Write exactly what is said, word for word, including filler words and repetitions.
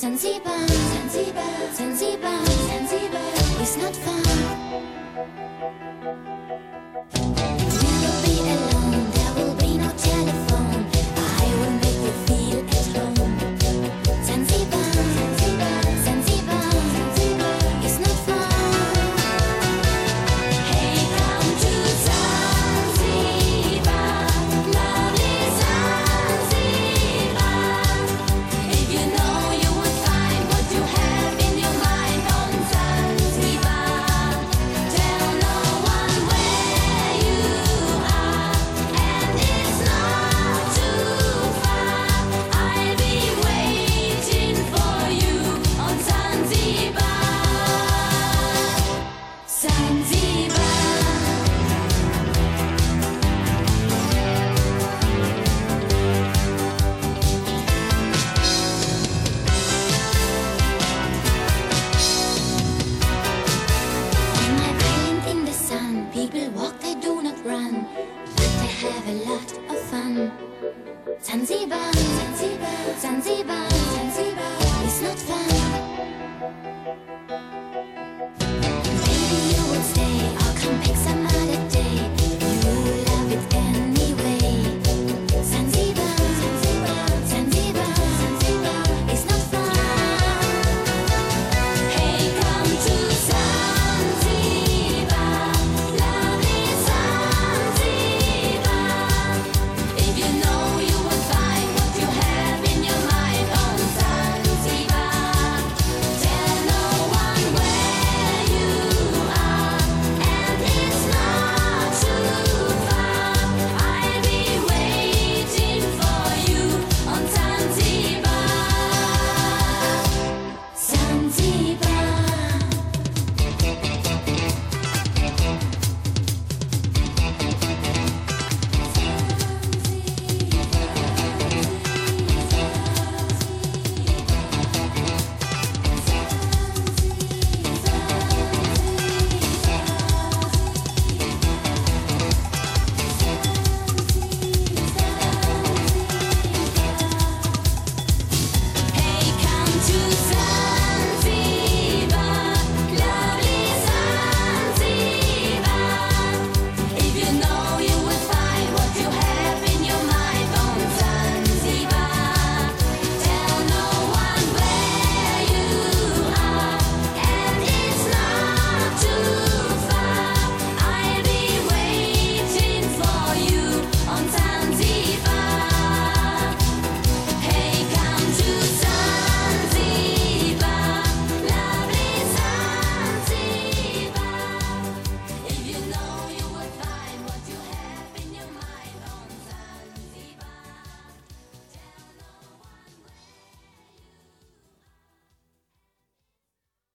Zanzibar, Zanzibar, Zanzibar, Zanzibar is not fun. You will be alone, there will be no telephone. I will make you feel at home. Zanzibar, Zanzibar, Zanzibar, Zanzibar is not fun. Hey, come to Zanzibar, lovely Zanzibar. If you know you would find what you have in your mind on Zanzibar. Tell no one where you are, and it's not too far. I'll be waiting for you on Zanzibar. Zanzibar. On my island in the sun, people walk, they do not run, but they have a lot of fun. Zanzibar, Zanzibar, Zanzibar, Zanzibar is not fun.